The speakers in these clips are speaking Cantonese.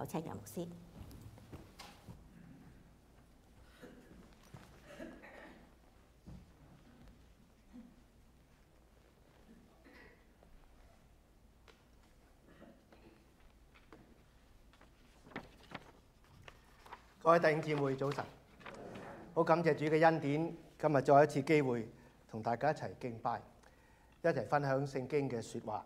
有請楊牧師。 各位弟兄姊妹，早晨！好感謝主嘅恩典，今日再一次機會同大家一齊敬拜，一齊分享聖經嘅説話。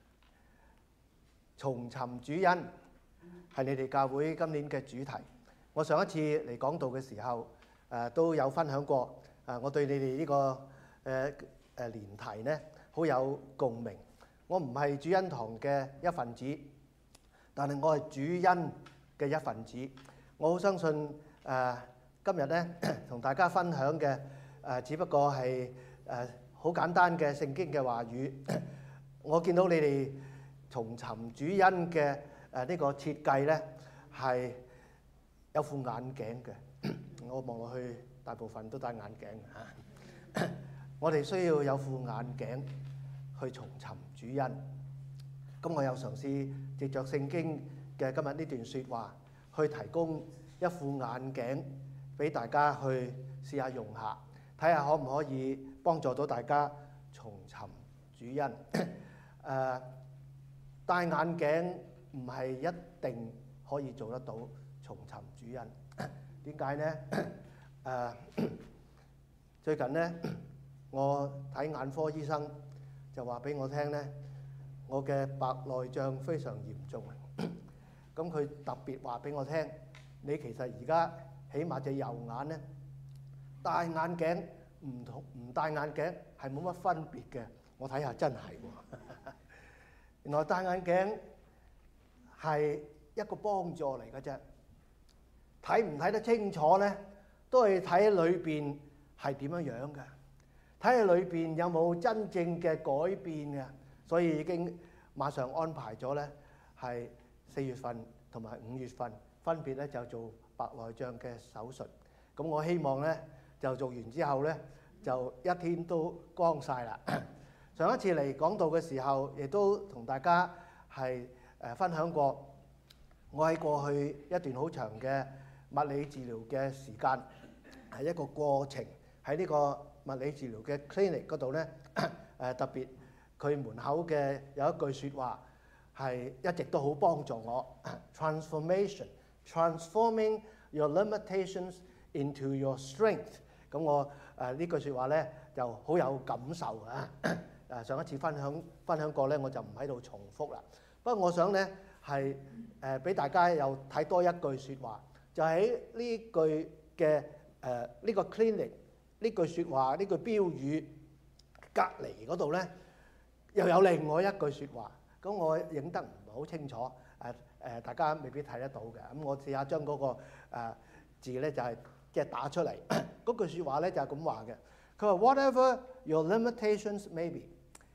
重尋主恩係你哋教會今年嘅主題。我上一次嚟講道嘅時候，都有分享過。我對你哋呢個年題呢，好有共鳴。我唔係主恩堂嘅一份子，但係我係主恩嘅一份子。我好相信今日咧同大家分享嘅只不過係好簡單嘅聖經嘅話語。我見到你哋重尋主恩嘅呢個設計咧係有副眼鏡嘅。我望落去大部分都戴眼鏡嚇。我哋需要有副眼鏡去重尋主恩。咁我有嘗試藉着聖經嘅今日呢段説話，去提供一副眼鏡俾大家去試下用下，睇下可唔可以幫助到大家重尋主恩。戴眼鏡唔係一定可以做得到重尋主恩。點解呢？最近呢，我睇眼科醫生就話俾我聽呢，我嘅白內障非常嚴重。咁佢特別話俾我聽，你其實而家起碼隻右眼咧，戴眼鏡唔戴眼鏡係冇乜分別嘅。我睇下真係喎，原來戴眼鏡係一個幫助嚟嘅啫。睇唔睇得清楚咧，都係睇裏邊係點樣樣嘅，睇下裏邊有冇真正嘅改變嘅。所以已經馬上安排咗咧，係4月份同埋5月份分別咧就做白內障嘅手術。咁我希望咧就做完之後咧就一天都光晒啦。上一次嚟講道嘅時候，亦都同大家係分享過，我喺過去一段好長嘅物理治療嘅時間係一個過程，喺呢個物理治療嘅 clinic 嗰度咧特別佢門口嘅有一句説話係一直都好幫助我。Transforming your limitations into your strength。咁我呢句説話咧就好有感受啊！上一次分享過咧，我就唔喺度重複啦。不過我想咧係俾大家又睇多一句説話，就喺呢句嘅呢個 clinic 呢句説話呢句標語隔離嗰度咧，又有另外一句説話。咁我影得唔係好清楚，大家未必睇得到嘅。咁我試下將嗰個字咧就係即係打出嚟。嗰句説話咧就係咁話嘅。佢話 Whatever your limitations may be,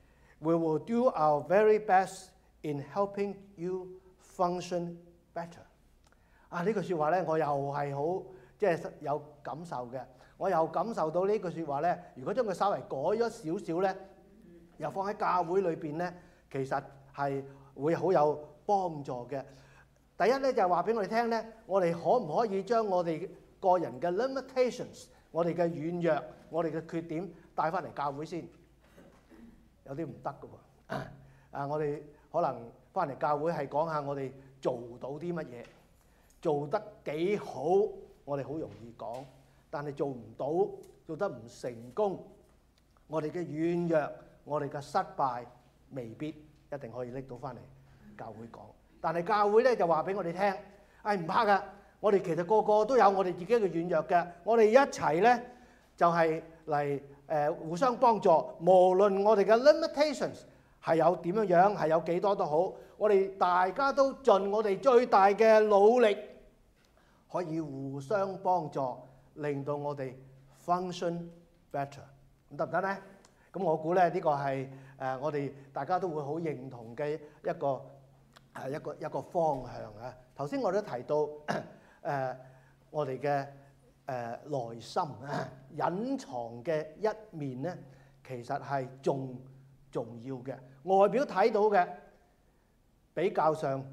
we will do our very best in helping you function better。呢句説話咧，我又係好即係有感受嘅。我又感受到呢句説話咧，如果將佢稍微改咗少少咧，又放喺教會裏邊咧，其實係會好有幫助嘅。第一咧就係話俾我哋聽咧，我哋可唔可以將我哋個人嘅 limitations、我哋嘅軟弱、我哋嘅缺點帶翻嚟教會先？有啲唔得㗎喎。我哋可能翻嚟教會係講下我哋做到啲乜嘢，做得幾好，我哋好容易講。但係做唔到，做得唔成功，我哋嘅軟弱、我哋嘅失敗，未必一定可以拎到翻嚟教會講。但係教會咧就話俾我哋聽，唔怕㗎，我哋其實個個都有我哋自己嘅軟弱嘅，我哋一齊咧就係嚟互相幫助。無論我哋嘅 limitations 係有點樣樣，係有幾多都好，我哋大家都盡我哋最大嘅努力，可以互相幫助。令到我哋 function better， 咁得唔得咧？咁我估咧呢個係我哋大家都會好認同嘅一個方向啊！頭先我都提到我哋嘅內心隱藏嘅一面咧，其實係重要嘅。外表睇到嘅比較上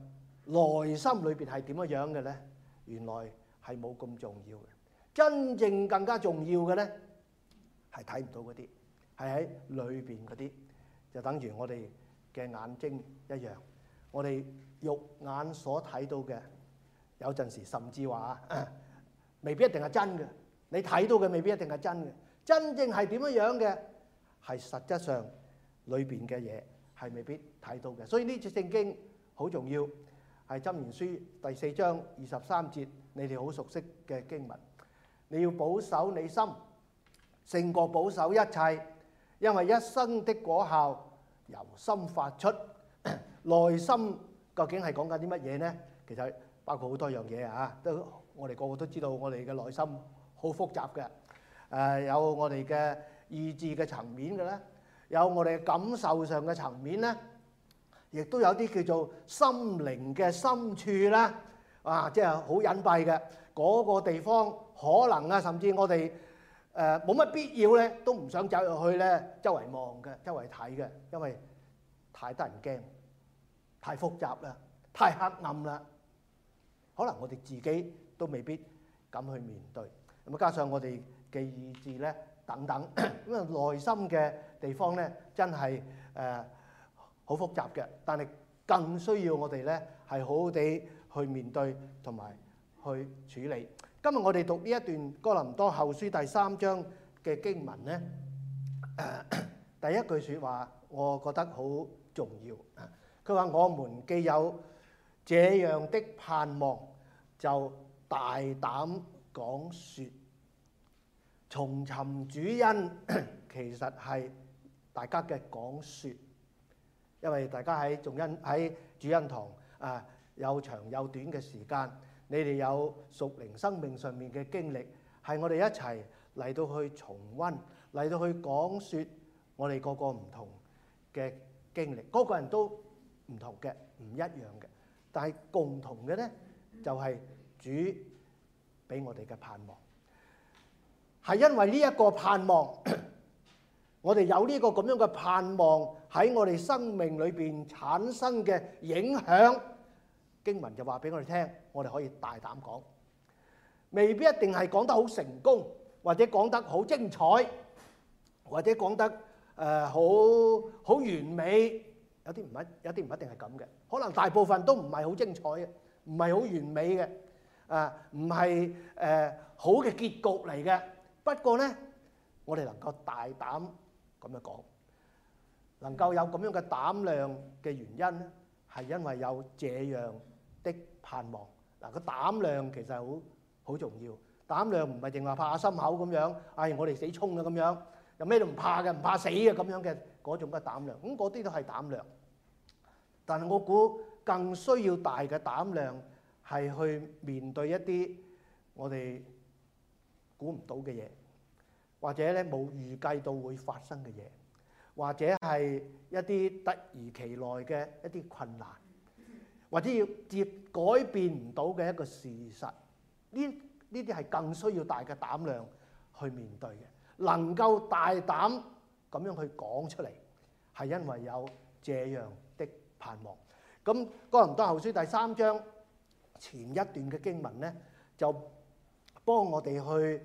內心裏邊係點樣嘅咧？原來係冇咁重要嘅。真正更加重要嘅咧，係睇唔到嗰啲，係喺裏邊嗰啲，就等於我哋嘅眼睛一樣。我哋肉眼所睇到嘅，有陣時甚至話未必一定係真嘅。你睇到嘅未必一定係真嘅。真正係點樣嘅，係實質上裏邊嘅嘢係未必睇到嘅。所以呢節聖經好重要，係箴言書第4章23節，你哋好熟悉嘅經文。你要保守你心，勝過保守一切，因為一生的果效由心發出。內心究竟係講緊啲乜嘢呢？其實包括好多樣嘢啊，都我哋個個都知道，我哋嘅內心好複雜嘅。有我哋嘅意志嘅層面嘅咧，有我哋感受上嘅層面咧，亦都有啲叫做心靈嘅深處啦。即係好隱蔽嘅嗰個地方，可能啊，甚至我哋冇乜必要咧，都唔想走入去咧，周圍望嘅，周圍睇嘅，因為太得人驚，太複雜啦，太黑暗啦。可能我哋自己都未必敢去面對。咁啊，加上我哋嘅意志咧等等，咁啊內心嘅地方咧，真係好複雜嘅。但係更需要我哋咧係好好地去面對同埋去處理。今日我哋讀呢一段哥林多後書第3章嘅經文咧，第一句説話我覺得好重要。佢話：我們既有這樣的盼望，就大膽講説。重尋主恩其實係大家嘅講説，因為大家喺主恩堂有長有短嘅時間，你哋有屬靈生命上面嘅經歷，係我哋一齊嚟到去重溫，嚟到去講説我哋個個唔同嘅經歷，個個人都唔同嘅，唔一樣嘅，但係共同嘅咧就係主俾我哋嘅盼望。係因為呢一個盼望，我哋有呢個咁樣嘅盼望喺我哋生命裏邊產生嘅影響，經文就話俾我哋聽，我哋可以大膽講，未必一定係講得好成功，或者講得好精彩，或者講得好完美，有啲唔一定係咁嘅，可能大部分都唔係好精彩嘅，唔係好完美嘅，唔係好嘅結局嚟嘅。不過咧，我哋能夠大膽咁樣講，能夠有咁樣嘅膽量嘅原因咧，係因為有這樣的盼望。嗱，個膽量其實好重要。膽量唔係淨話拍下心口咁樣，我哋死衝啦咁樣，又咩都唔怕嘅，唔怕死嘅咁樣嘅嗰種嘅膽量。咁嗰啲都係膽量。但係我估更需要大嘅膽量係去面對一啲我哋估唔到嘅嘢，或者咧冇預計到會發生嘅嘢，或者係一啲突如其來嘅一啲困難，或者要改變唔到嘅一個事實。呢啲係更需要大嘅膽量去面對嘅，能夠大膽咁樣去講出嚟，係因為有這樣的盼望。咁哥林多後書第3章前一段嘅經文咧，就幫我哋去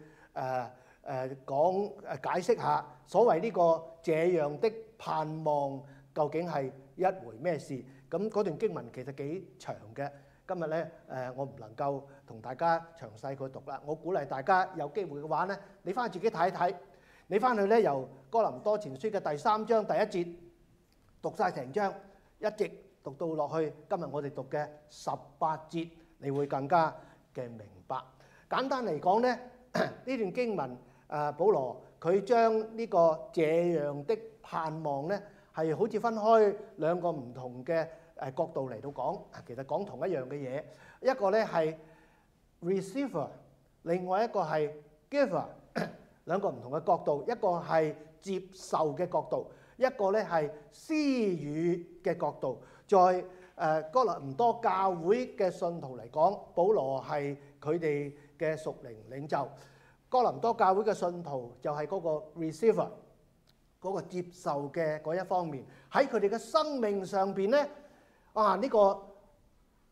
解釋下所謂呢個這樣的盼望究竟係一回咩事。咁嗰段經文其實幾長嘅，今日咧我唔能夠同大家詳細去讀啦。我鼓勵大家有機會嘅話咧，你翻去自己睇一睇，你翻去咧由哥林多前書嘅第3章第1節讀晒成章，一直讀到落去今日我哋讀嘅18節，你會更加嘅明白。簡單嚟講咧，呢段經文保羅佢將呢個這樣的盼望咧，係好似分開兩個唔同嘅角度嚟到講，其實講同一樣嘅嘢。一個咧係 receiver， 另外一個係 giver， 兩個唔同嘅角度。一個係接受嘅角度，一個咧係施予嘅角度。在哥林多教會嘅信徒嚟講，保羅係佢哋嘅屬靈領袖。哥林多教會嘅信徒就係嗰個 receiver， 嗰個接受嘅嗰一方面。喺佢哋嘅生命上邊咧，呢個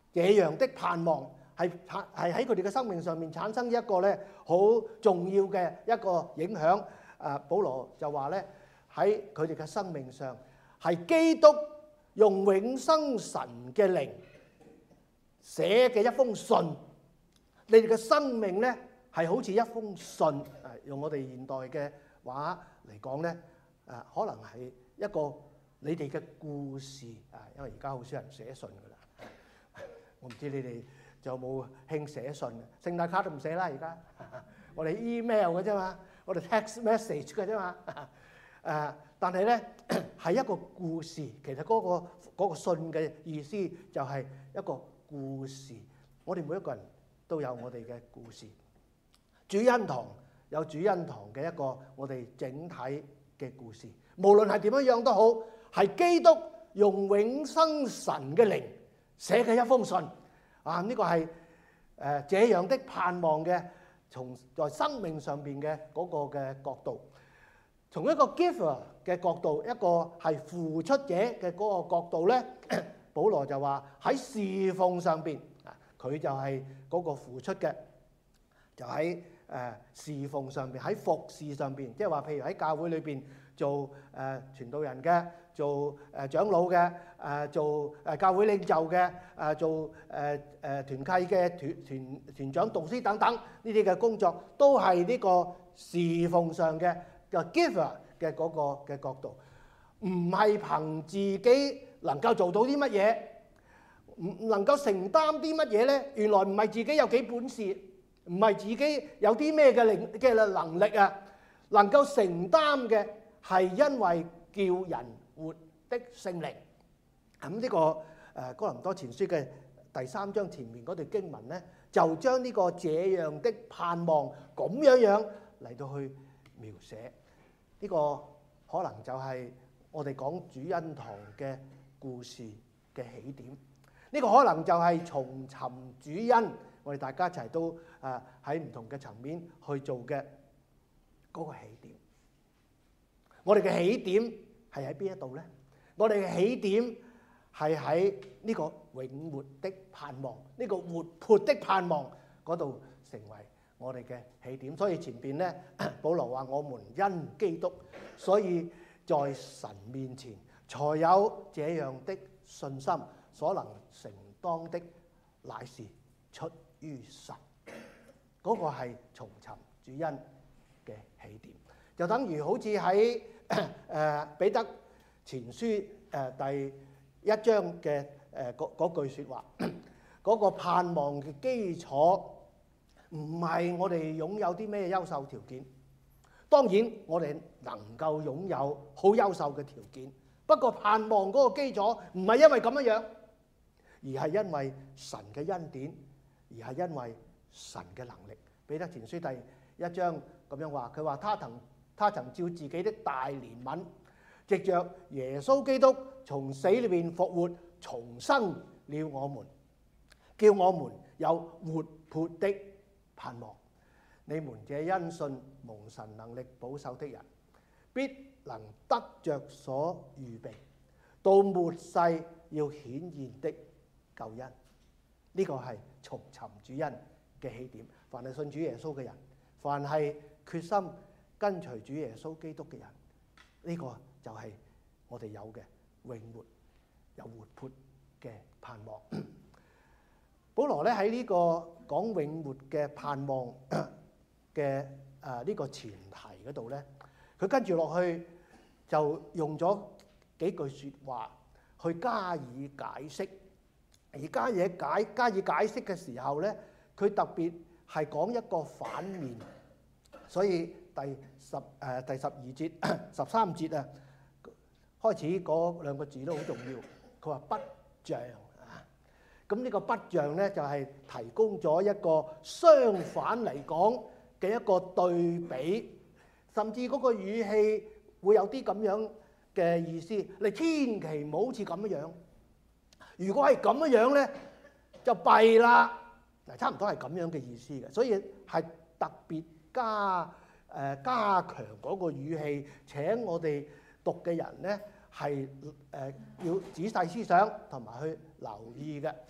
這樣的盼望係喺佢哋嘅生命上面產生一個咧好重要嘅一個影響。保羅就話咧喺佢哋嘅生命上係基督用永生神嘅靈寫嘅一封信。你哋嘅生命咧係好似一封信，用我哋現代嘅話嚟講咧，可能係一個你哋嘅故事啊，因為而家好少人寫信㗎啦。我唔知你哋仲有冇興寫信？聖誕卡都唔寫啦，而家我哋 email 嘅啫嘛，我哋 text message 嘅啫嘛。但係咧係一個故事，其實嗰個信嘅意思就係一個故事。我哋每一個人都有我哋嘅故事。主恩堂有主恩堂嘅一個我哋整體嘅故事，無論係點樣樣都好，係基督用永生神嘅靈寫嘅一封信。呢個係這樣的盼望嘅，從在生命上邊嘅嗰個嘅角度，從一個 giver 嘅角度，一個係付出者嘅嗰個角度咧，保羅就話喺侍奉上邊，佢就係嗰個付出嘅，就喺侍奉上邊，喺服侍上邊，即係話譬如喺教會裏邊做傳道人嘅，做長老嘅，做教會領袖嘅，做團契嘅團長、導師等等呢啲嘅工作，都係呢個侍奉上嘅嘅 giver 嘅嗰個嘅角度，唔係憑自己能夠做到啲乜嘢，唔能夠承擔啲乜嘢咧？原來唔係自己有幾本事，唔係自己有啲咩嘅能力啊，能夠承擔嘅係因為叫人活的聖靈。咁呢個哥林多前書嘅第3章前面嗰段經文咧，就將呢個這樣的盼望咁樣嚟到去描寫。呢個可能就係我哋講主恩堂嘅故事嘅起點。呢個可能就係重尋主恩，我哋大家一齊都喺唔同嘅層面去做嘅嗰個起點。我哋嘅起點係喺邊一度咧？我哋嘅起點係喺呢個永活的盼望，呢個活潑的盼望嗰度成為我哋嘅起點。所以前邊咧，保羅話：我們因基督，所以在神面前才有這樣的信心。所能承當的乃是出於神，嗰個係重尋主恩嘅起點，就等於好似喺彼得前書第1章嘅嗰句説話，嗰個盼望嘅基礎唔係我哋擁有啲咩優秀條件，當然我哋能夠擁有好優秀嘅條件，不過盼望嗰個基礎唔係因為咁樣，而係因為神嘅恩典，而係因為神嘅能力。彼得前書第1章咁樣話，佢話他曾照自己的大憐憫，藉着耶穌基督從死裏邊復活，重生了我們，叫我們有活潑的盼望。你們這因信蒙神能力保守的人，必能得着所預備到末世要顯現的救恩。呢個係重尋主恩嘅起點。凡係信主耶穌嘅人，凡係決心跟隨主耶穌基督嘅人，呢個就係我哋有嘅永活、有活潑嘅盼望。保羅咧喺呢個講永活嘅盼望嘅呢個前提嗰度咧，佢跟住落去就用咗幾句説話去加以解釋。而加以解釋嘅時候咧，佢特別係講一個反面，所以第12節、13節啊，開始嗰兩個字都好重要。佢話不像啊，咁呢個不像咧就係提供咗一個相反嚟講嘅一個對比，甚至嗰個語氣會有啲咁樣嘅意思。你千祈唔好好似咁樣。如果係咁樣咧，就弊啦。嗱，差唔多係咁樣嘅意思嘅，所以係特別加強嗰個語氣。請我哋讀嘅人咧係要仔細思想同埋去留意嘅。佢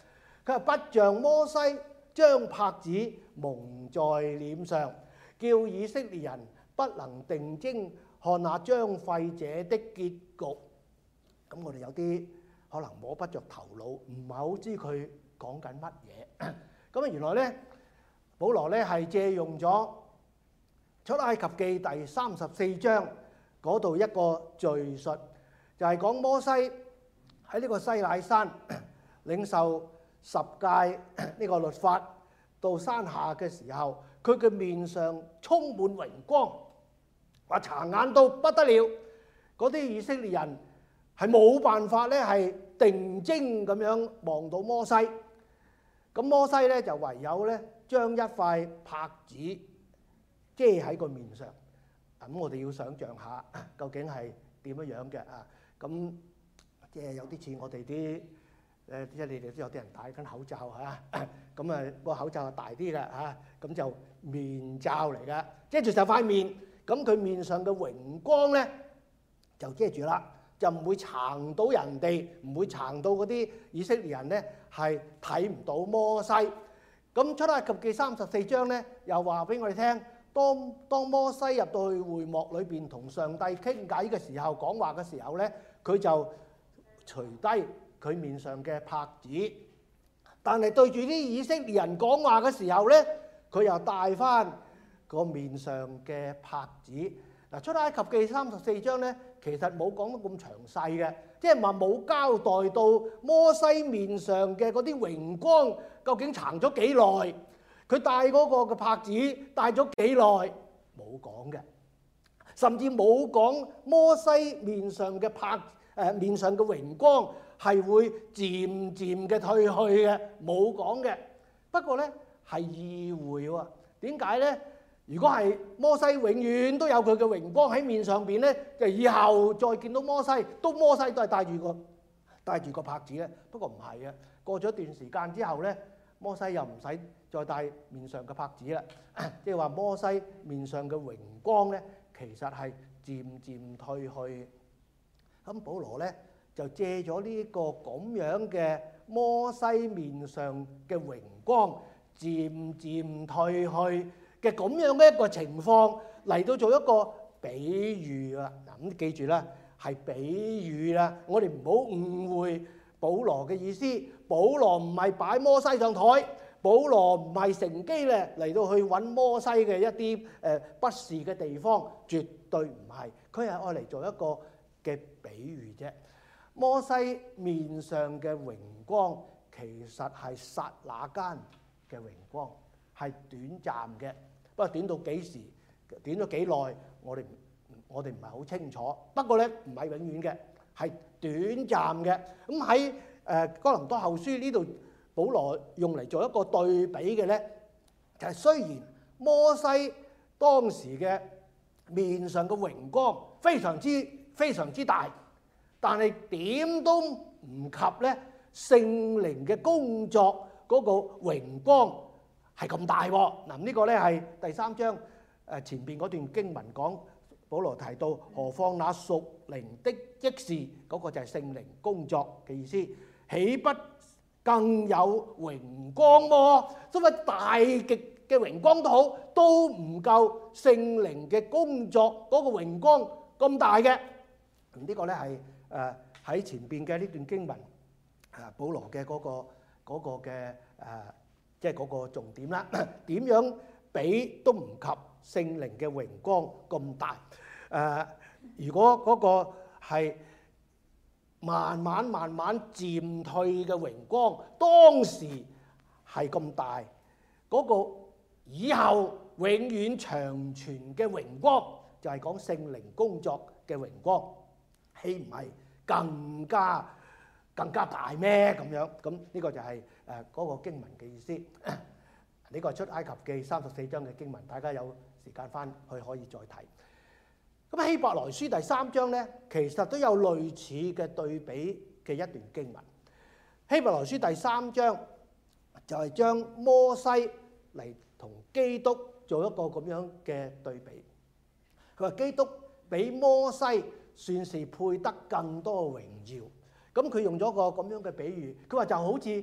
佢話不像摩西將拍子蒙在臉上，叫以色列人不能定睛看那將廢者的結局。咁我哋有啲可能摸不着頭腦，唔係好知佢講緊乜嘢。咁原來咧，保羅咧係借用咗出埃及記第34章嗰度一個敘述，就係講摩西喺呢個西乃山領受10誡呢個律法，到山下嘅時候，佢嘅面上充滿榮光，話查眼到不得了。嗰啲以色列人係冇辦法咧係定睛咁樣望到摩西。咁摩西咧就唯有咧將一塊帕子遮喺個面上。咁我哋要想像下究竟係點樣樣嘅啊？咁即係有啲似我哋啲即係你哋都有啲人戴緊口罩嚇，咁啊個口罩係大啲嘅嚇，咁就面罩嚟㗎，遮住就塊面。咁佢面上嘅榮光咧就遮住啦，就唔會撐到人哋，唔會撐到嗰啲以色列人咧係睇唔到摩西。咁出埃及記34章咧又話俾我哋聽，當摩西入到去會幕裏邊同上帝傾偈嘅時候，講話嘅時候咧，佢就除低佢面上嘅帕子，但係對住啲以色列人講話嘅時候咧，佢又戴翻個面上嘅帕子。嗱，出埃及記34章咧，其實冇講得咁詳細嘅，即係話冇交代到摩西面上嘅嗰啲榮光究竟撐咗幾耐，佢戴嗰個嘅帕子戴咗幾耐，冇講嘅，甚至冇講摩西面上嘅面上嘅榮光係會漸漸嘅退去嘅，冇講嘅。不過咧係意會喎，點解咧？如果係摩西永遠都有佢嘅榮光喺面上邊咧，就以後再見到摩西都係戴住個帕子咧。不過唔係嘅，過咗一段時間之後咧，摩西又唔使再戴面上嘅帕子啦。即係話摩西面上嘅榮光咧，其實係漸漸退去。咁保羅咧就借咗呢個咁樣嘅摩西面上嘅榮光漸漸退去嘅咁樣嘅一個情況嚟到做一個比喻啊！嗱，咁記住啦，係比喻啦，我哋唔好誤會保羅嘅意思。保羅唔係擺摩西上台，保羅唔係乘機咧嚟到去揾摩西嘅一啲不是嘅地方，絕對唔係。佢係愛嚟做一個嘅比喻啫。摩西面上嘅榮光其實係剎那間嘅榮光，係短暫嘅。不過短到幾時，短咗幾耐，我哋唔係好清楚。不過咧，唔係永遠嘅，係短暫嘅。咁喺哥林多後書呢度，保羅用嚟做一個對比嘅咧，就係雖然摩西當時嘅面上嘅榮光非常之大，但係點都唔及咧聖靈嘅工作嗰個榮光係咁大喎。嗱，呢個咧係第3章前邊嗰段經文講，保羅提到何況那屬靈的職事，嗰個就係聖靈工作嘅意思，豈不更有榮光麼？所謂大極嘅榮光都好，都唔夠聖靈嘅工作嗰個榮光咁大嘅。呢個咧係喺前邊嘅呢段經文保羅嘅嗰個嘅即係嗰個重點啦。點樣比都唔及聖靈嘅榮光咁大。如果嗰個係慢慢漸退嘅榮光，當時係咁大，嗰個以後永遠長存嘅榮光，就係講聖靈工作嘅榮光，豈唔係更加大咩？咁樣，咁呢個就係嗰個經文嘅意思。呢個係出埃及記34章嘅經文，大家有時間翻去可以再睇。咁希伯來書第3章咧，其實都有類似嘅對比嘅一段經文。希伯來書第3章就係將摩西嚟同基督做一個咁樣嘅對比。佢話基督比摩西算是配得更多榮耀。咁佢用咗個咁樣嘅比喻，佢話就好似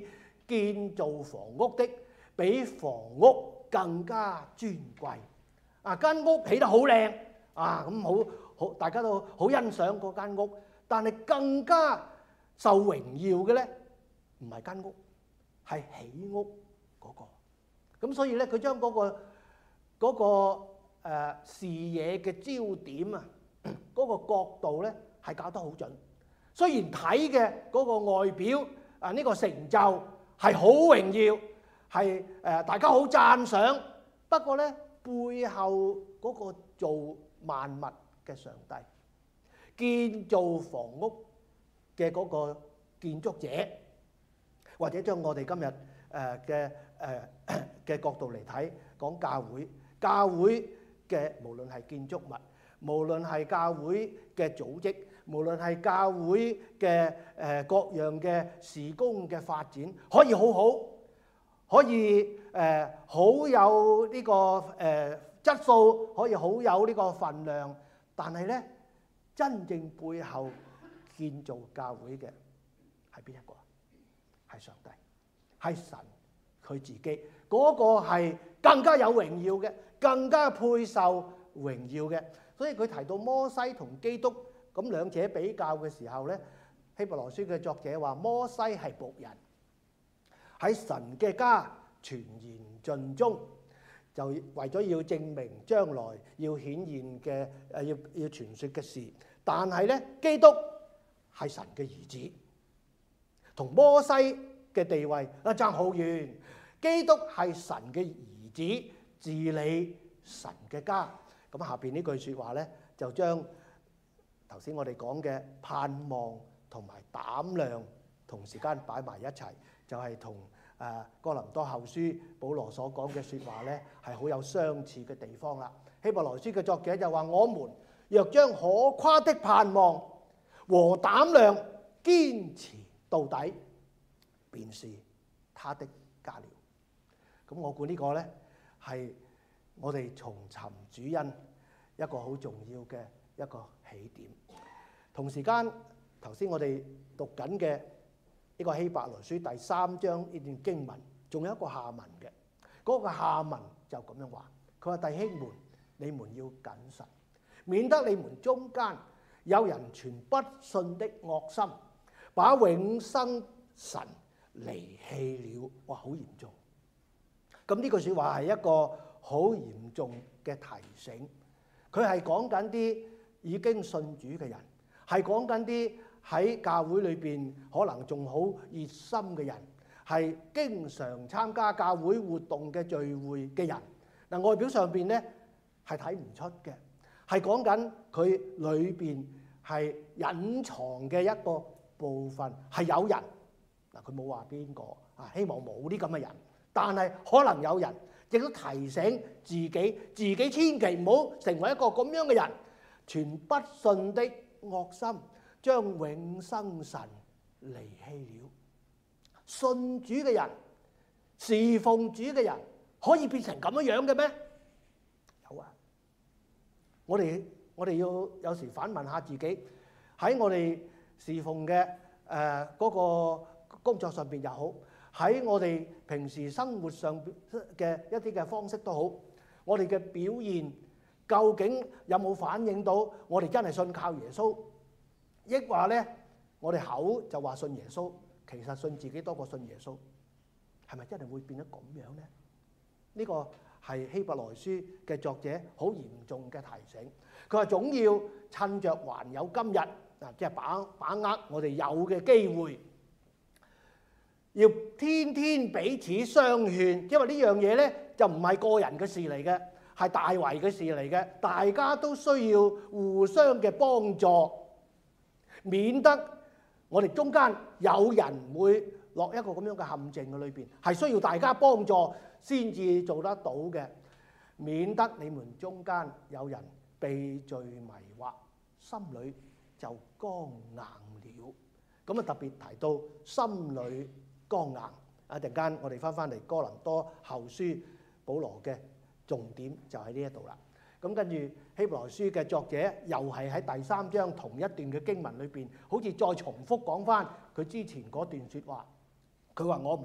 建造房屋的比房屋更加尊貴。間屋起得好靚咁好，大家都好欣賞嗰間屋。但係更加受榮耀嘅咧，唔係間屋，係起屋嗰個。咁所以咧，佢將嗰個視野嘅焦點嗰個角度咧係搞得好準。雖然睇嘅嗰個外表呢個成就係好榮耀，係大家好讚賞，不過咧背後嗰個造萬物嘅上帝，建造房屋嘅嗰個建築者，或者將我哋今日嘅角度嚟睇，講教會嘅無論係建築物，無論係教會嘅組織，無論係教會嘅各樣嘅事工嘅發展，可以好好，可以好有呢個質素，可以好有呢個份量，但係咧真正背後建造教會嘅係邊一個？係上帝，係神佢自己，嗰個係更加有榮耀嘅，更加配受榮耀嘅。所以佢提到摩西同基督咁兩者比較嘅時候咧，希伯來書嘅作者話摩西係僕人，喺神嘅家全然盡忠，就為咗要證明將來要顯現嘅要傳説嘅事。但係咧，基督係神嘅兒子，同摩西嘅地位爭好遠。基督係神嘅兒子，治理神嘅家。咁下邊呢句説話咧，就將頭先我哋講嘅盼望同埋膽量同時間擺埋一齊，就係同哥林多後書保羅所講嘅説話咧，係好有相似嘅地方啦。希伯來書嘅作者就話：我們若將可誇的盼望和膽量堅持到底，便是他的家了。咁我估呢個咧係我哋重尋主恩一個好重要嘅一個起點。同時間，頭先我哋讀緊嘅呢個希伯來書第3章呢段經文，仲有一個下文嘅。嗰個下文就咁樣話：佢話弟兄們，你們要謹慎，免得你們中間有人傳不信的惡心，把永生神離棄了。哇，好嚴重！咁呢句説話係一個好嚴重嘅提醒。佢係講緊啲已經信主嘅人，係講緊啲喺教會裏邊可能仲好熱心嘅人，係經常參加教會活動嘅聚會嘅人。嗱，外表上邊咧係睇唔出嘅，係講緊佢裏邊係隱藏嘅一個部分係有人。嗱，佢冇話邊個希望冇啲咁嘅人，但係可能有人，亦都提醒自己千祈唔好成為一個咁樣嘅人，傳不信的惡心，將永生神離棄了。信主嘅人，侍奉主嘅人，可以變成咁樣嘅咩？有啊！我哋要有時反問下自己，喺我哋侍奉嘅嗰個工作上邊又好，喺我哋平時生活上嘅一啲嘅方式都好，我哋嘅表現究竟有冇反映到我哋真係信靠耶穌？抑或咧，我哋口就話信耶穌，其實信自己多過信耶穌，係咪真係會變得咁樣咧？呢個係希伯來書嘅作者好嚴重嘅提醒。佢話總要趁着還有今日即係把握我哋有嘅機會，要天天彼此相勸，因為呢樣嘢咧就唔係個人嘅事嚟嘅，係大圍嘅事嚟嘅，大家都需要互相嘅幫助，免得我哋中間有人會落一個咁樣嘅陷阱嘅裏邊，係需要大家幫助先至做得到嘅，免得你們中間有人被罪迷惑，心裏就剛硬了。咁啊特別提到心裏剛硬。一陣間我哋翻嚟哥林多後書，保羅嘅重點就喺呢一度啦。咁跟住希伯來書嘅作者又係喺第3章同一段嘅經文裏邊，好似再重複講翻佢之前嗰段説話。佢話：我們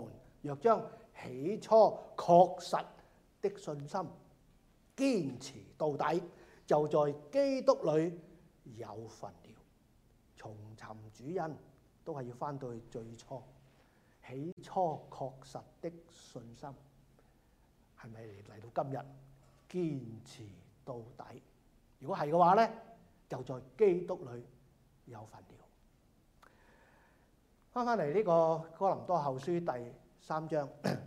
若將起初確實的信心堅持到底，就在基督裏有份了。重尋主恩都係要翻到去最初，起初確實的信心係咪嚟到今日堅持到底？如果係嘅話咧，就在基督裏有份了。翻嚟呢個哥林多後書第3章，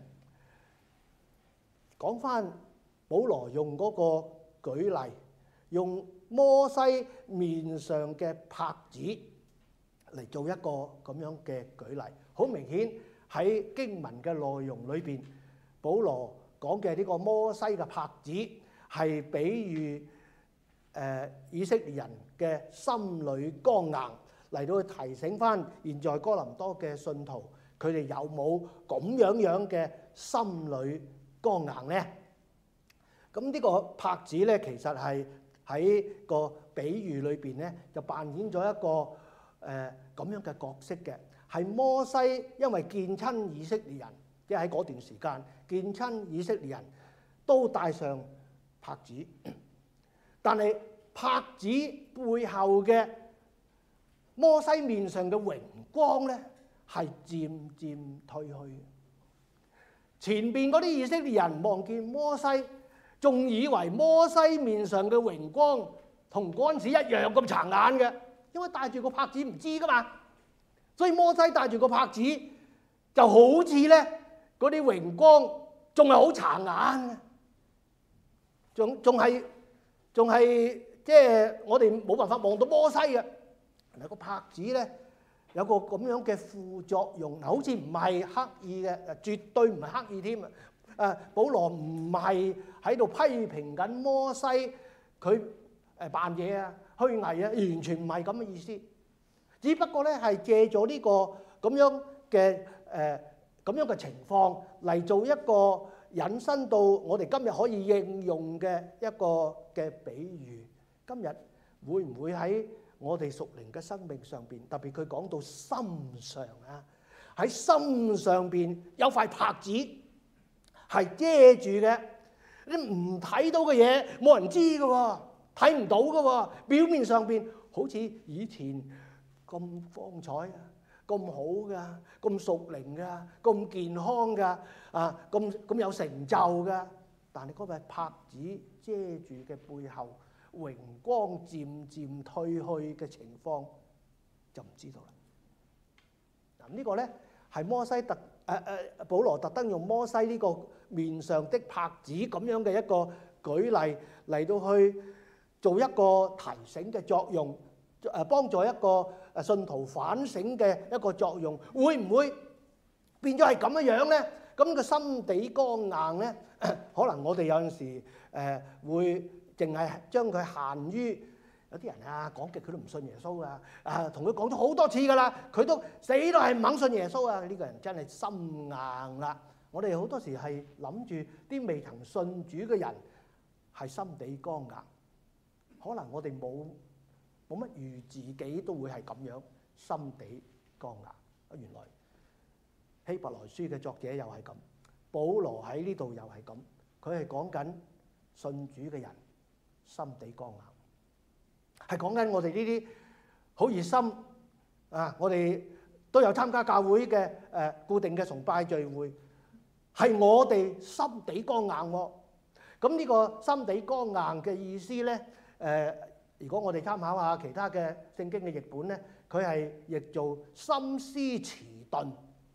講翻保羅用嗰個舉例，用摩西面上嘅帕子嚟做一個咁樣嘅舉例。好明顯喺經文嘅內容裏邊，保羅講嘅呢個摩西嘅帕子係比喻以色列人嘅心裏剛硬，嚟到去提醒翻現在哥林多嘅信徒，佢哋有冇咁樣嘅心裏剛硬呢？咁呢個帕子咧，其實係喺個比喻裏邊咧，就扮演咗一個咁樣嘅角色嘅。係摩西因為見親以色列人，即係喺嗰段時間見親以色列人都帶上帕子，但係帕子背後嘅摩西面上嘅榮光咧，係漸漸退去。前邊嗰啲以色列人望見摩西，仲以為摩西面上嘅榮光同嗰陣時一樣咁殘眼嘅，因為帶住個帕子唔知噶嘛，所以摩西帶住個帕子就好似咧嗰啲榮光仲係好殘眼嘅，仲係即係我哋冇辦法望到摩西嘅。原來個帕子咧有個咁樣嘅副作用，好似唔係刻意嘅，絕對唔係刻意添啊！保羅唔係喺度批評緊摩西佢扮嘢啊、虛偽啊，完全唔係咁嘅意思。只不過咧係借咗呢個咁樣嘅情況嚟做一個引申到我哋今日可以應用嘅一個嘅比喻。今日會唔會喺我哋屬靈嘅生命上邊，特別佢講到心上啊，喺心上邊有塊帕子係遮住嘅，你唔睇到嘅嘢冇人知嘅喎，睇唔到嘅喎，表面上邊好似以前咁光彩啊，咁好噶，咁屬靈噶，咁健康噶，咁有成就噶，但係嗰塊帕子遮住嘅背後，榮光漸漸退去嘅情況就唔知道啦。嗱，呢個咧係保羅特登用摩西呢個面上的帕子咁樣嘅一個舉例嚟到去做一個提醒嘅作用，幫助一個信徒反省嘅一個作用。會唔會變咗係咁樣樣咧？咁個心地剛硬咧，可能我哋有陣時會淨係將佢限於有啲人啊，講極佢都唔信耶穌啊，同佢講咗好多次噶啦，佢都死都係唔肯信耶穌啊！呢個人真係心硬啦。我哋好多時係諗住啲未曾信主嘅人係心地剛硬，可能我哋冇乜預自己都會係咁樣心地剛硬。原來希伯來書嘅作者又係咁，保羅喺呢度又係咁，佢係講緊信主嘅人心地剛硬，係講緊我哋呢啲好熱心啊！我哋都有參加教會嘅固定嘅崇拜聚會，係我哋心地剛硬喎。咁呢個心地剛硬嘅意思咧，如果我哋參考下其他嘅聖經嘅譯本咧，佢係譯做心思遲鈍，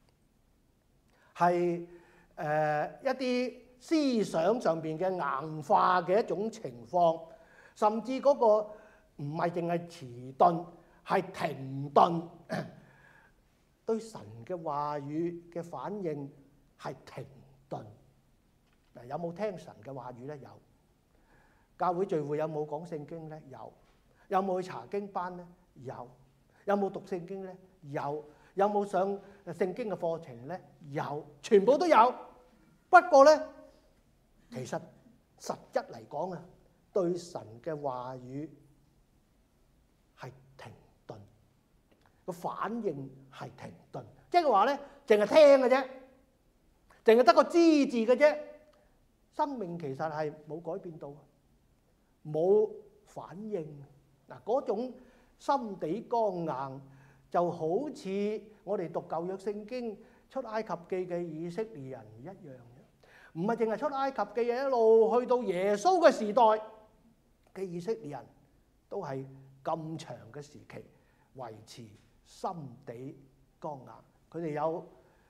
係一啲思想上邊嘅硬化嘅一種情況，甚至嗰個唔係淨係遲鈍，係停頓，對神嘅話語嘅反應係停頓。嗱，有冇聽神嘅話語咧？有。教會聚會有冇講聖經咧？有。有冇去查經班咧？有。有冇讀聖經咧？有。有冇上聖經嘅課程咧？有。全部都有。不過咧，其實實質嚟講啊，對神嘅話語係停頓，個反應係停頓，即係話咧，淨係聽嘅啫， 淨係得個知字嘅啫，生命其實係冇改變到，冇反應。嗱，嗰種心地剛硬，就好似我哋讀舊約聖經出埃及記嘅以色列人一樣嘅，唔係淨係出埃及記嘅，一路去到耶穌嘅時代嘅以色列人都係咁長嘅時期維持心地剛硬。佢哋有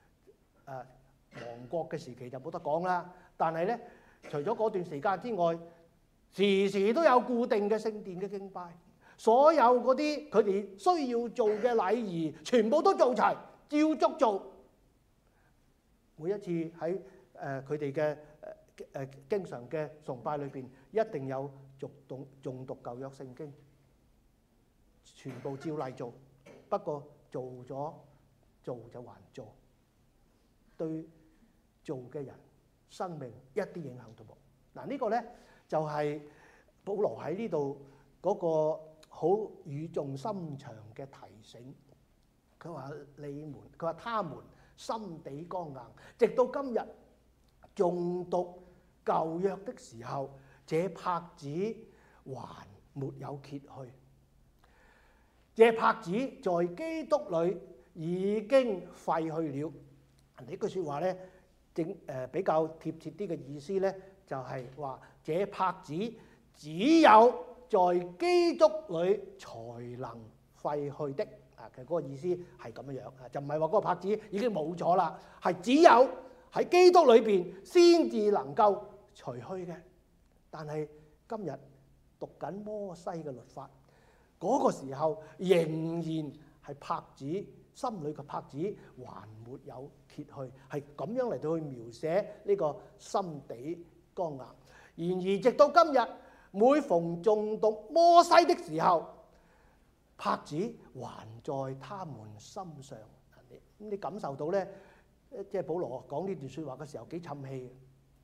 亡國嘅時期就冇得講啦，但係咧，除咗嗰段時間之外，時時都有固定嘅聖殿嘅敬拜，所有嗰啲佢哋需要做嘅禮儀，全部都做齊，照足做。每一次喺佢哋嘅經常嘅崇拜裏邊，一定有誦讀舊約聖經，全部照例做。不過做咗做就還做，對做嘅人生命一啲影響都冇。嗱，呢個咧就係保羅喺呢度嗰個好語重心長嘅提醒。佢話他們心地剛硬，直到今日誦讀舊約的時候，這帕子還沒有揭去。這帕子在基督裏已經廢去了。呢句説話咧，比較貼切啲嘅意思咧，就係話這帕子只有在基督裏才能廢去的。其實嗰個意思係咁樣樣，就唔係話嗰個帕子已經冇咗啦，係只有喺基督裏邊先至能夠除去嘅。但係今日讀緊摩西嘅律法，嗰個時候仍然係帕子，心裏嘅帕子還沒有揭去，係咁樣嚟到去描寫呢個心地剛硬。然而直到今日，每逢誦讀摩西的時候，帕子還在他們心上。你感受到咧，即係保羅講呢段説話嘅時候幾沉氣。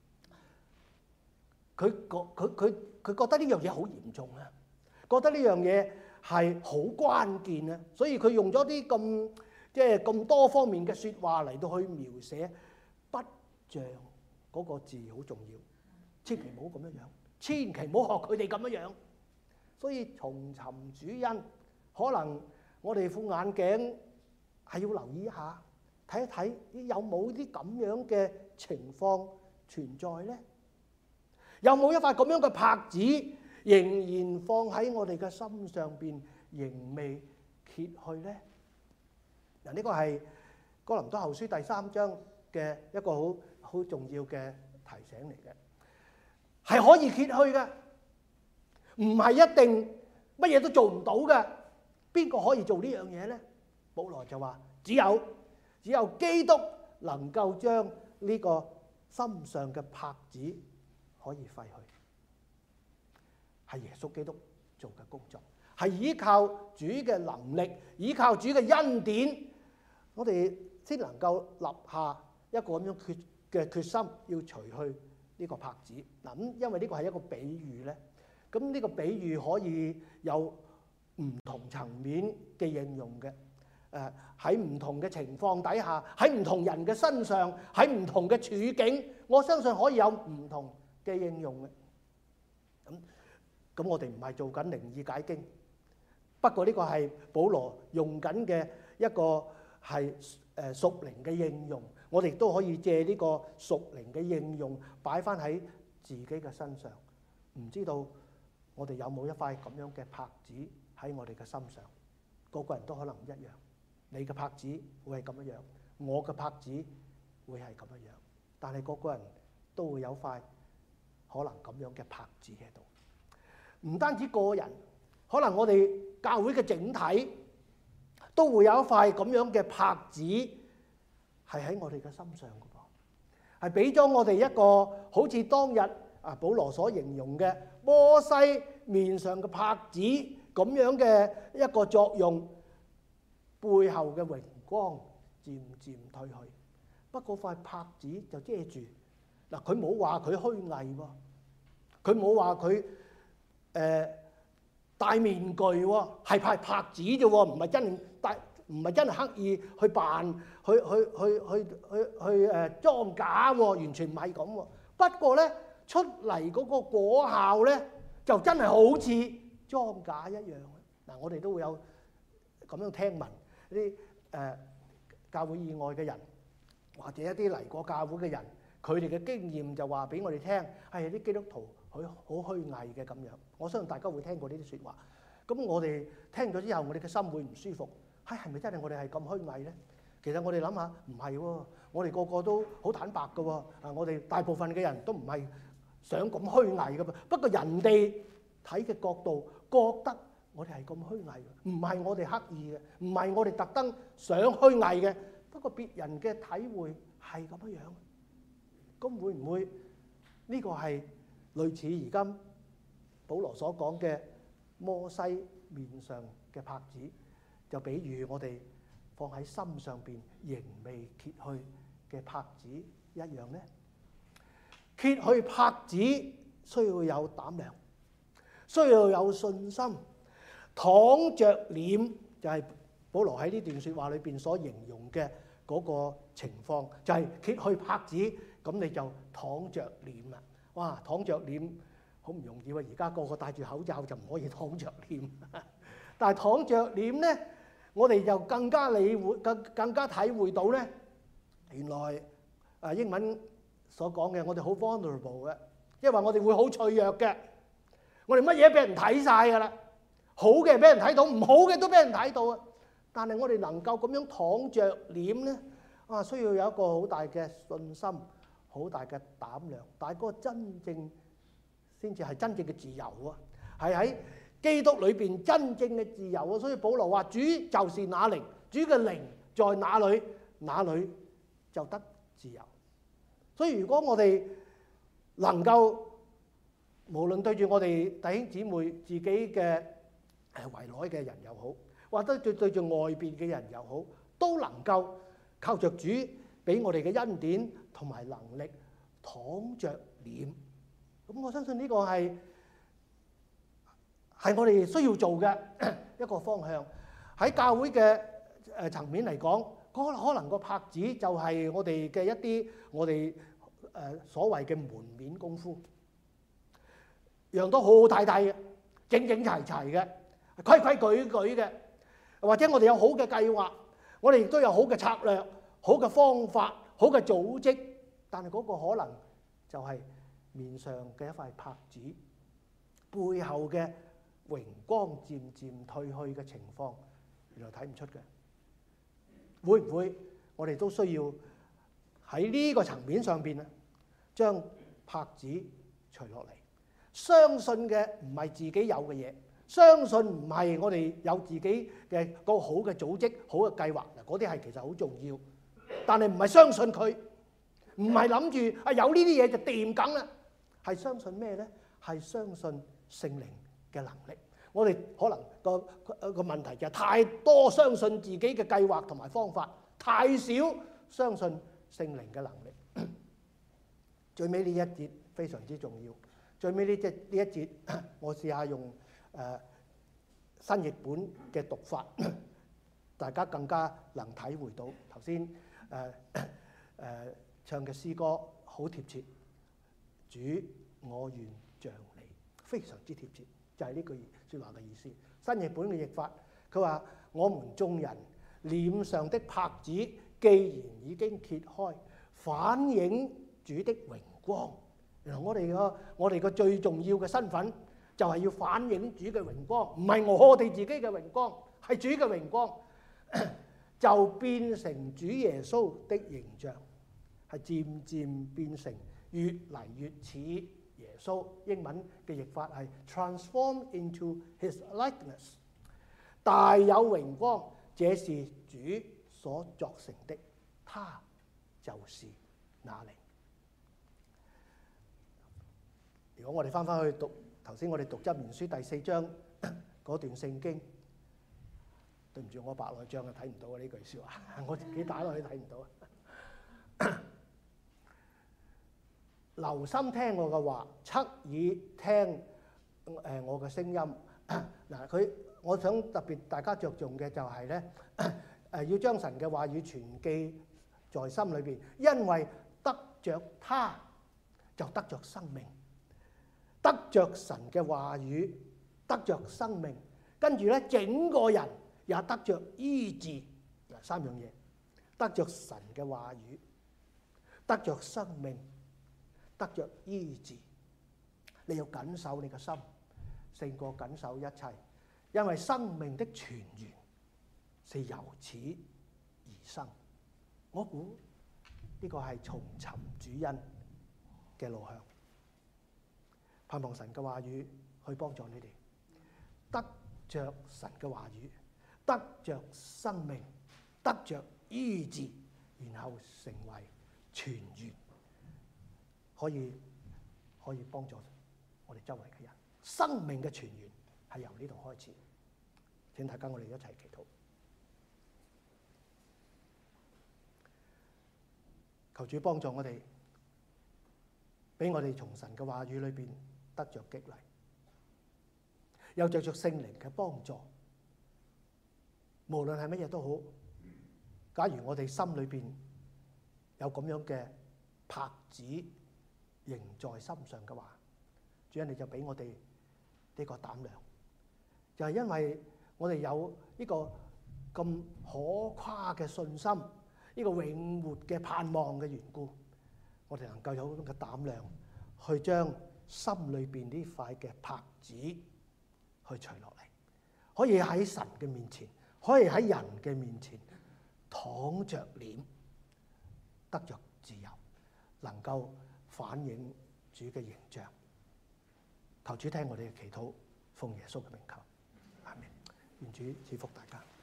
佢覺得呢樣嘢好嚴重啊，覺得呢樣嘢係好關鍵啊，所以佢用咗啲咁多方面嘅説話嚟到去描寫不像嗰個字好重要，千祈唔好咁樣樣，千祈唔好學佢哋咁樣樣。所以重尋主恩，可能我哋副眼鏡係要留意一下，睇一睇有冇啲咁樣嘅情況存在咧？有冇一塊咁樣嘅帕子仍然放喺我哋嘅心上邊，仍未揭去咧？嗱，呢個係哥林多後書第3章嘅一個好重要嘅提醒嚟嘅，係可以揭去嘅，唔係一定乜嘢都做唔到嘅。邊個可以做呢樣嘢咧？保羅就話只有基督能夠將呢個心上嘅帕子可以廢去，係耶穌基督做嘅工作，係依靠主嘅能力，依靠主嘅恩典，我哋先能夠立下一個咁樣嘅決心，要除去呢個帕子。嗱，咁因為呢個係一個比喻咧，咁呢個比喻可以有唔同層面嘅應用嘅。喺唔同嘅情況底下，喺唔同人嘅身上，喺唔同嘅處境，我相信可以有唔同嘅應用嘅。咁我哋唔係做緊靈意解經，不過呢個係保羅用緊嘅一個係屬靈嘅應用，我哋都可以借呢個屬靈嘅應用擺翻喺自己嘅身上。唔知道我哋有冇一塊咁樣嘅帕子喺我哋嘅心上？個個人都可能唔一樣，你嘅帕子會係咁樣，我嘅帕子會係咁樣，但係個個人都會有塊可能咁樣嘅帕子喺度。唔單止個人，可能我哋教會嘅整體都會有一塊咁樣嘅帕子係喺我哋嘅心上嘅噃，係俾咗我哋一個好似當日保羅所形容嘅摩西面上嘅帕子咁樣嘅一個作用，背後嘅榮光漸漸退去。不過塊帕子就遮住嗱，佢冇話佢虛偽喎，佢冇話佢戴面具喎，係塊帕子啫喎，唔係真戴唔係真係刻意去扮去裝假喎，完全唔係咁喎。不過咧，出嚟嗰個果效咧，就真係好似裝假一樣。嗱，我哋都會有咁樣聽聞啲教會以外嘅人，或者一啲嚟過教會嘅人，佢哋嘅經驗就話俾我哋聽，係啲基督徒佢好虛偽嘅咁樣。我相信大家會聽過呢啲説話。咁我哋聽咗之後，我哋嘅心會唔舒服。係咪真係我哋係咁虛偽咧？其實我哋諗下，唔係喎，我哋個個都好坦白嘅喎。我哋大部分嘅人都唔係想咁虛偽嘅噃。不過人哋睇嘅角度覺得我哋係咁虛偽嘅，唔係我哋刻意嘅，唔係我哋特登想虛偽嘅。不過別人嘅體會係咁樣。咁會唔會呢個係類似而家保羅所講嘅摩西面上嘅帕子，就比喻我哋放喺心上邊仍未揭去嘅帕子一樣呢？揭去帕子需要有膽量，需要有信心，敞着臉，就係保羅喺呢段説話裏邊所形容嘅嗰個情況，就係揭去帕子，咁你就敞着臉啦。哇，敞着臉好唔容易喎！而家個個戴住口罩就唔可以敞着臉，但係敞着臉咧，我哋就更加理會、更加體會到咧，原來英文所講嘅，我哋好 vulnerable 嘅，因為我哋會好脆弱嘅，我哋乜嘢俾人睇曬㗎啦，好嘅俾人睇到，唔好嘅都俾人睇到啊！但係我哋能夠咁樣敞着臉咧，需要有一個好大嘅信心、好大嘅膽量，但係嗰個真正先至係真正嘅自由啊！係喺基督裏邊真正嘅自由啊！所以保羅話：主就是那靈，主嘅靈在哪裏，哪裏就得自由。所以如果我哋能夠無論對住我哋弟兄姊妹自己嘅圍內嘅人又好，或者對住外邊嘅人又好，都能夠靠着主俾我哋嘅恩典同埋能力，敞着臉。咁我相信呢個係我哋需要做嘅一個方向。喺教會嘅層面嚟講，可能個帕子就係我哋嘅一啲我哋所謂嘅門面功夫，樣都好好睇睇嘅，整整齊齊嘅，規規矩矩嘅，或者我哋有好嘅計劃，我哋亦都有好嘅策略、好嘅方法、好嘅組織，但係嗰個可能就係面上嘅一塊帕子，背後嘅榮光漸漸退去嘅情況，原來睇唔出嘅。會唔會我哋都需要喺呢個層面上邊咧，將帕子除落嚟？相信嘅唔係自己有嘅嘢，相信唔係我哋有自己嘅個好嘅組織、好嘅計劃嗱，嗰啲係其實好重要，但係唔係相信佢，唔係諗住有呢啲嘢就掂緊啦，係相信咩咧？係相信聖靈嘅能力。我哋可能個問題就係太多相信自己嘅計劃同埋方法，太少相信聖靈嘅能力。最尾呢一節非常之重要。最尾呢一節，我試下用新譯本嘅讀法，大家更加能體會到頭先唱嘅詩歌好貼切。主，我願像你，非常之貼切，就係呢句説話嘅意思。新譯本嘅譯法，佢話：我們眾人臉上的帕子既然已經揭開，反映主的榮光。原來我哋個最重要嘅身份就係要反映主嘅榮光，唔係我哋自己嘅榮光，係主嘅榮光，就變成主耶穌的形象，係漸漸變成越嚟越似耶穌。英文嘅譯法係 transform into his likeness， 大有榮光，這是主所作成的，他就是那靈。如果我哋翻去讀頭先我哋讀箴言書第4章嗰段聖經，對唔住，我白內障啊，睇唔到啊呢句説話，我自己打落去睇唔到啊。留心聽我嘅話，側耳聽我嘅聲音。嗱，我想特別大家着重嘅就係咧， 要將神嘅話語存記在心裏邊，因為得着他就得着生命，得着神嘅話語，得着生命，跟住咧整個人也得着醫治。三樣嘢，得着神嘅話語，得着生命，得着醫治。你要緊守你嘅心，勝過緊守一切，因為生命的泉源是由此而生。我估呢個係重尋主恩嘅路向，盼望神嘅話語去幫助你哋，得着神嘅話語，得着生命，得着醫治，然後成為泉源，可以幫助我哋周圍嘅人。生命嘅泉源係由呢度開始。請大家我哋一齊祈禱，求主幫助我哋，俾我哋從神嘅話語裏邊得着激勵，有着聖靈嘅幫助。無論係乜嘢都好，假如我哋心裏邊有咁樣嘅拍子仍在心上嘅話，主啊，你就俾我哋呢個膽量，就係因為我哋有呢個咁可誇嘅信心，呢個永活嘅盼望嘅緣故，我哋能夠有咁嘅膽量去將心裏邊呢塊嘅拍子去除落嚟，可以喺神嘅面前，可以喺人嘅面前躺着臉，得着自由，能夠反映主嘅形象。求主聽我哋嘅祈禱，奉耶穌嘅名求，阿們。願主賜福大家。